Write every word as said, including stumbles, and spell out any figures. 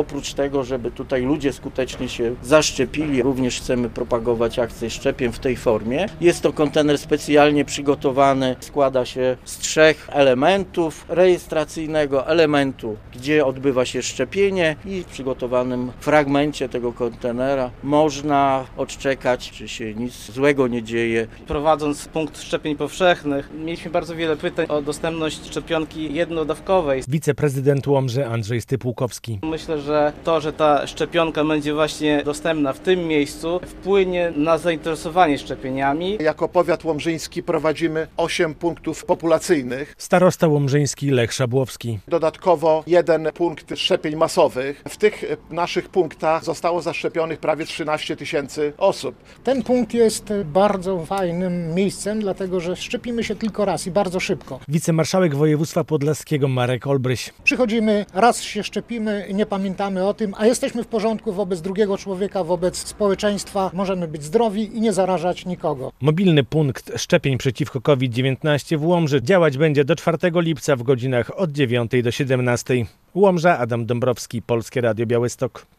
oprócz tego, żeby tutaj ludzie skutecznie się zaszczepili, również chcemy propagować akcję szczepień w tej formie. Jest to kontener specjalnie przygotowany, składa się z trzech elementów: rejestracyjnego, elementu, gdzie odbywa się szczepienie, i w przygotowanym fragmencie tego kontenera można odczekać, czy się nic złego nie dzieje. Prowadząc punkt szczepień powszechnych, mieliśmy bardzo wiele pytań o dostępność szczepionki jednodawkowej. Wiceprezydent Łomży Andrzej Stypułkowski. Myślę, że to, że ta szczepionka będzie właśnie dostępna w tym miejscu, wpłynie na zainteresowanie szczepieniami. Jako powiat łomżyński prowadzimy osiem punktów populacyjnych. Starosta łomżyński Lech Szabłowski. Dodatkowo jeden punkt szczepień masowych. W tych naszych punktach zostało zaszczepionych prawie trzynaście tysięcy osób. Ten punkt jest bardzo fajnym miejscem, dlatego że szczepimy się tylko raz i bardzo szybko. Wicemarszałek województwa podlaskiego Marek Olbryś. Przychodzimy, raz się szczepimy, nie pamiętamy o tym, a jesteśmy w porządku wobec drugiego człowieka, wobec społeczeństwa. Możemy być zdrowi i nie zarażać nikogo. Mobilny punkt szczepień przeciwko COVID dziewiętnaście w Łomży działać będzie do czwartego lipca w godzinach od dziewiątej do siedemnastej. Łomża, Adam Dąbrowski, Polskie Radio Białystok.